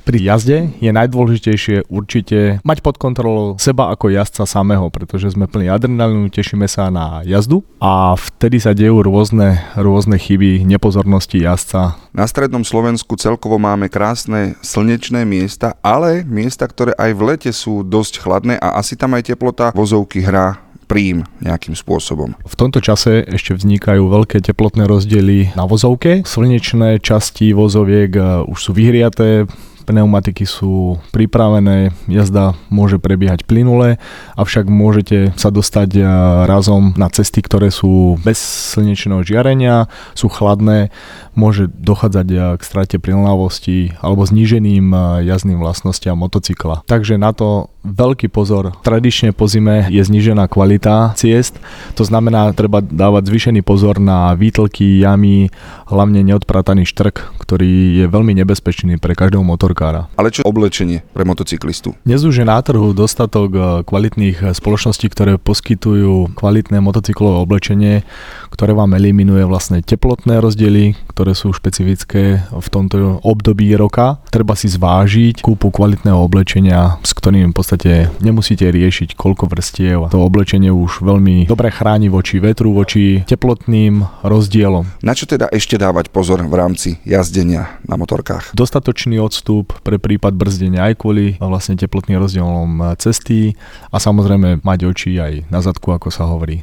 Pri jazde je najdôležitejšie určite mať pod kontrolou seba ako jazdca samého, pretože sme plní adrenalínu, tešíme sa na jazdu a vtedy sa dejú rôzne chyby, nepozornosti jazdca. Na strednom Slovensku celkovo máme krásne slnečné miesta, ale miesta, ktoré aj v lete sú dosť chladné a asi tam aj teplota vozovky hrá príjm nejakým spôsobom. V tomto čase ešte vznikajú veľké teplotné rozdiely na vozovke. Slnečné časti vozoviek už sú vyhriaté, pneumatiky sú pripravené, jazda môže prebiehať plynule, avšak môžete sa dostať razom na cesty, ktoré sú bez slnečného žiarenia, sú chladné, môže dochádzať k strate plynulavosti alebo zníženým jazdným vlastnostiam motocykla. Takže na to veľký pozor. Tradične po zime je znížená kvalita ciest, to znamená, treba dávať zvýšený pozor na výtlky, jamy, hlavne neodprataný štrk, ktorý je veľmi nebezpečný pre každého motorkára. Ale čo oblečenie pre motocyklistu? Dnes už je na trhu dostatok kvalitných spoločností, ktoré poskytujú kvalitné motocyklové oblečenie, ktoré vám eliminuje vlastne teplotné rozdiely, ktoré sú špecifické v tomto období roka. Treba si zvážiť kúpu kvalitného oblečenia, s ktorým v podstate nemusíte riešiť koľko vrstiev. To oblečenie už veľmi dobre chráni voči vetru, voči teplotným rozdielom. Na čo teda ešte dávať pozor v rámci jazdenia na motorkách? Dostatočný odstup pre prípad brzdenia aj kvôli vlastne teplotným rozdielom cesty a samozrejme mať oči aj na zadku, ako sa hovorí.